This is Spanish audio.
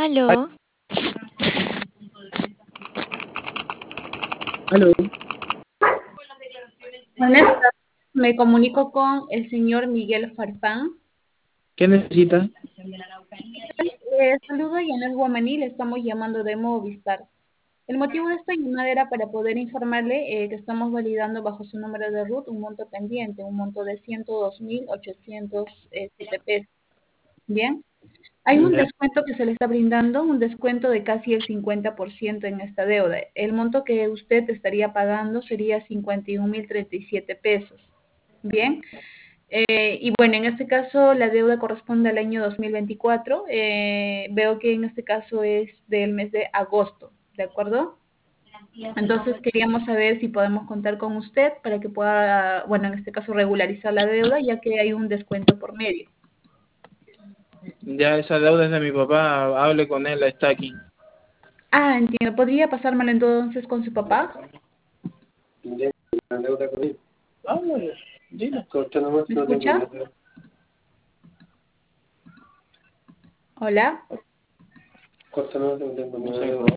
Aló, Aló, Buenas tardes, me comunico con el señor Miguel Farfán. ¿qué necesita? Saludo, Yanet Guamaní, le estamos llamando de Movistar. El motivo de esta llamada era para poder informarle que estamos validando bajo su número de RUT un monto pendiente, un monto de 102.807 pesos. Bien, hay un Ya, descuento que se le está brindando, un descuento de casi el 50% en esta deuda. El monto que usted estaría pagando sería 51.037 pesos. Bien. Y bueno, en este caso la deuda corresponde al año 2024. Veo que en este caso es del mes de agosto, ¿de acuerdo? Entonces queríamos saber si podemos contar con usted para que pueda, bueno, en este caso regularizar la deuda, ya que hay un descuento por medio. ya esa deuda es de mi papá, hable con él, está aquí. Ah, entiendo. ¿Podría pasármela entonces con su papá? Háblale, dile. ¿Me escucha? Hola. No sé,